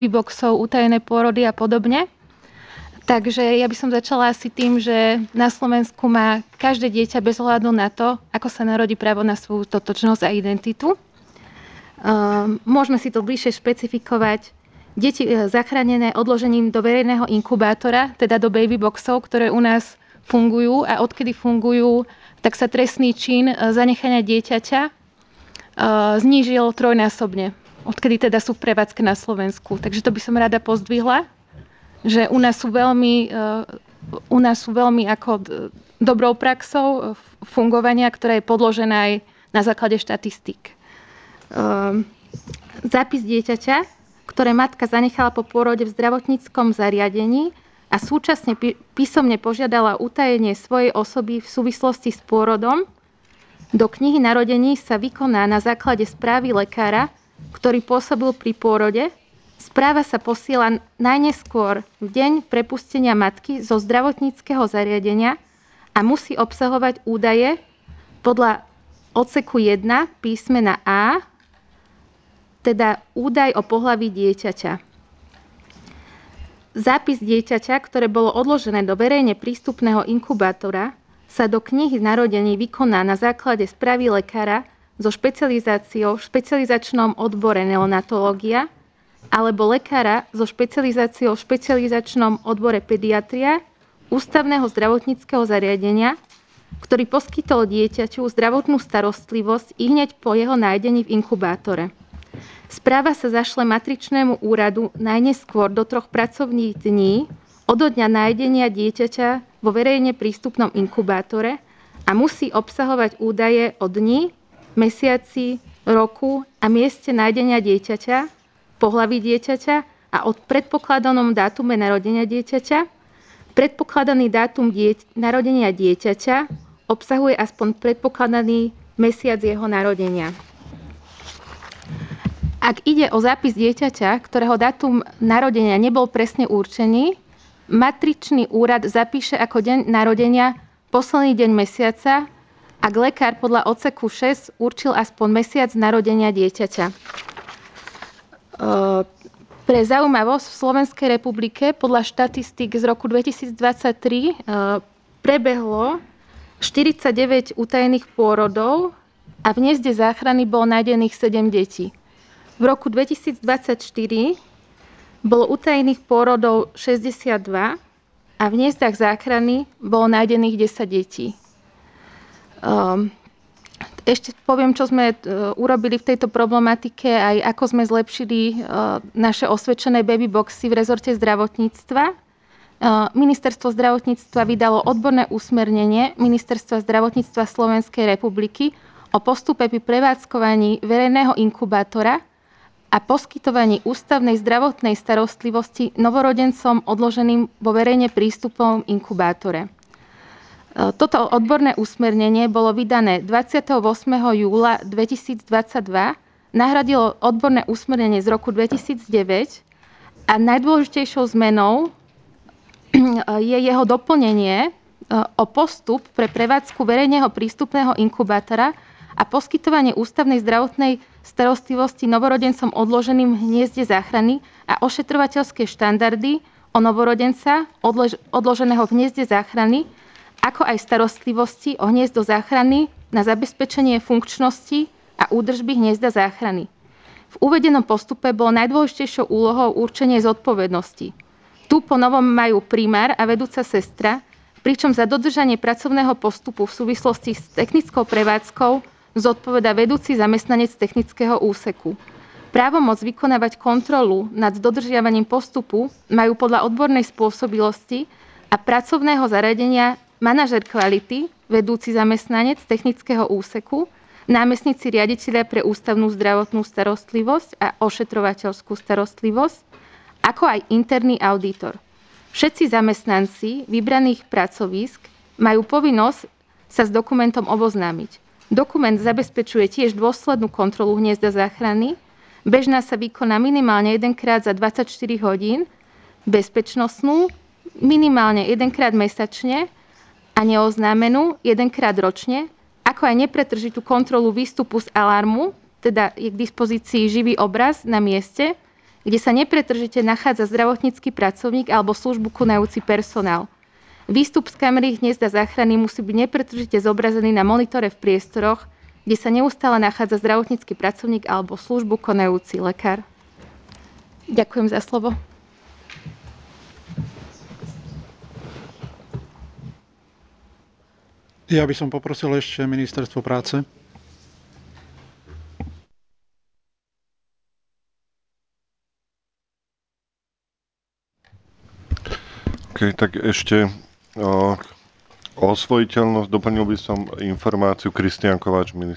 boxov, utajené pôrody a podobne. Takže ja by som začala asi tým, že na Slovensku má každé dieťa bez ohľadu na to, ako sa narodí, právo na svoju totožnosť a identitu. Môžeme si to bližšie špecifikovať. Deti zachránené odložením do verejného inkubátora, teda do baby boxov, ktoré u nás fungujú a odkedy fungujú, tak sa trestný čin zanechania dieťaťa znížil trojnásobne. Odkedy teda sú v prevádzke na Slovensku. Takže to by som rada pozdvihla, že u nás sú veľmi ako dobrou praxou fungovania, ktorá je podložená aj na základe štatistík. Zápis dieťaťa, ktoré matka zanechala po pôrode v zdravotníckom zariadení a súčasne písomne požiadala utajenie svojej osoby v súvislosti s pôrodom, do knihy narodení sa vykoná na základe správy lekára, ktorý pôsobil pri pôrode. Správa sa posiela najneskôr v deň prepustenia matky zo zdravotníckeho zariadenia a musí obsahovať údaje podľa odseku 1 písmena A, teda údaj o pohlaví dieťaťa. Zápis dieťaťa, ktoré bolo odložené do verejne prístupného inkubátora, sa do knihy narodení vykoná na základe správy lekára so špecializáciou v špecializačnom odbore neonatológia alebo lekára so špecializáciou v špecializačnom odbore pediatria ústavného zdravotníckeho zariadenia, ktorý poskytol dieťaťu zdravotnú starostlivosť i hneď po jeho nájdení v inkubátore. Správa sa zašle matričnému úradu najneskôr do 3 pracovných dní odo dňa nájdenia dieťaťa vo verejne prístupnom inkubátore a musí obsahovať údaje o dni, mesiaci, roku a mieste nájdenia dieťaťa, pohlaví dieťaťa a o predpokladanom dátume narodenia dieťaťa. Predpokladaný dátum narodenia dieťaťa obsahuje aspoň predpokladaný mesiac jeho narodenia. Ak ide o zápis dieťaťa, ktorého dátum narodenia nebol presne určený, matričný úrad zapíše ako deň narodenia posledný deň mesiaca, ak lekár podľa odseku 6 určil aspoň mesiac narodenia dieťaťa. Pre zaujímavosť, v Slovenskej republike podľa štatistík z roku 2023 prebehlo 49 utajených pôrodov a v hniezde záchrany bolo nájdených 7 detí. V roku 2024 bolo utajených pôrodov 62 a v hniezdach záchrany bolo nájdených 10 detí. Ešte poviem, čo sme urobili v tejto problematike, aj ako sme zlepšili naše osvedčené baby boxy v rezorte zdravotníctva. Ministerstvo zdravotníctva vydalo odborné usmernenie Ministerstva zdravotníctva Slovenskej republiky o postupe pri prevádzkovaní verejného inkubátora a poskytovaní ústavnej zdravotnej starostlivosti novorodencom odloženým vo verejne prístupnom inkubátore. Toto odborné usmernenie bolo vydané 28. júla 2022, nahradilo odborné usmernenie z roku 2009 a najdôležitejšou zmenou je jeho doplnenie o postup pre prevádzku verejného prístupného inkubátora a poskytovanie ústavnej zdravotnej starostlivosti novorodencom odloženým v hniezde záchrany a ošetrovateľské štandardy o novorodenca odloženého v hniezde záchrany, ako aj starostlivosti o hniezdo záchrany na zabezpečenie funkčnosti a údržby hniezda záchrany. V uvedenom postupe bolo najdôležitejšou úlohou určenie zodpovednosti. Tu po novom majú primár a vedúca sestra, pričom za dodržanie pracovného postupu v súvislosti s technickou prevádzkou zodpovedá vedúci zamestnanec technického úseku. Právomoc vykonávať kontrolu nad dodržiavaním postupu majú podľa odbornej spôsobilosti a pracovného zaradenia manažer kvality, vedúci zamestnanec technického úseku, námestníci riaditeľa pre ústavnú zdravotnú starostlivosť a ošetrovateľskú starostlivosť, ako aj interný auditor. Všetci zamestnanci vybraných pracovísk majú povinnosť sa s dokumentom oboznámiť. Dokument zabezpečuje tiež dôslednú kontrolu hniezda záchrany. Bežná sa vykoná minimálne 1-krát za 24 hodín, bezpečnostnú minimálne 1-krát mesačne a neoznámenú 1-krát ročne, ako aj nepretržitú kontrolu výstupu z alarmu, teda je k dispozícii živý obraz na mieste, kde sa nepretržite nachádza zdravotnícky pracovník alebo službu konajúci personál. Výstup z kamery hniezda záchrany musí byť nepretržite zobrazený na monitore v priestoroch, kde sa neustále nachádza zdravotnícky pracovník alebo službu konajúci lekár. Ďakujem za slovo. Ja by som poprosil ešte Ministerstvo práce. OK, tak ešte osvojiteľnosť, doplnil by som informáciu Kristián Kováč, minister.